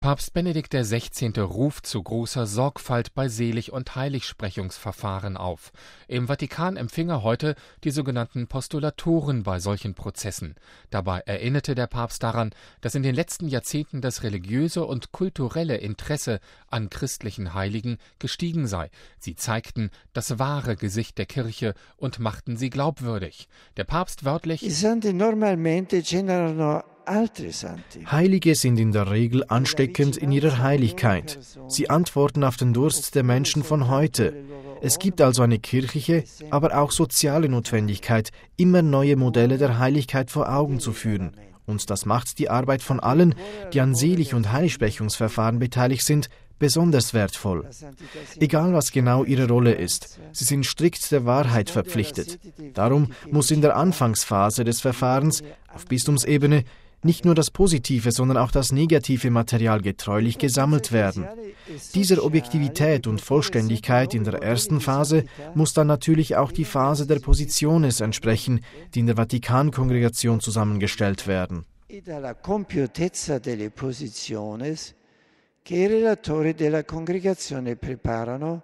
Papst Benedikt XVI. Ruft zu großer Sorgfalt bei Selig- und Heiligsprechungsverfahren auf. Im Vatikan empfing er heute die sogenannten Postulatoren bei solchen Prozessen. Dabei erinnerte der Papst daran, dass in den letzten Jahrzehnten das religiöse und kulturelle Interesse an christlichen Heiligen gestiegen sei. Sie zeigten das wahre Gesicht der Kirche und machten sie glaubwürdig. Der Papst wörtlich: Heilige sind in der Regel ansteckend in ihrer Heiligkeit. Sie antworten auf den Durst der Menschen von heute. Es gibt also eine kirchliche, aber auch soziale Notwendigkeit, immer neue Modelle der Heiligkeit vor Augen zu führen. Und das macht die Arbeit von allen, die an Selig- und Heiligsprechungsverfahren beteiligt sind, besonders wertvoll. Egal was genau ihre Rolle ist, sie sind strikt der Wahrheit verpflichtet. Darum muss in der Anfangsphase des Verfahrens auf Bistumsebene nicht nur das positive, sondern auch das negative Material getreulich gesammelt werden. Dieser Objektivität und Vollständigkeit in der ersten Phase muss dann natürlich auch die Phase der Positiones entsprechen, die in der Vatikankongregation zusammengestellt werden. Che i relatori della congregazione preparano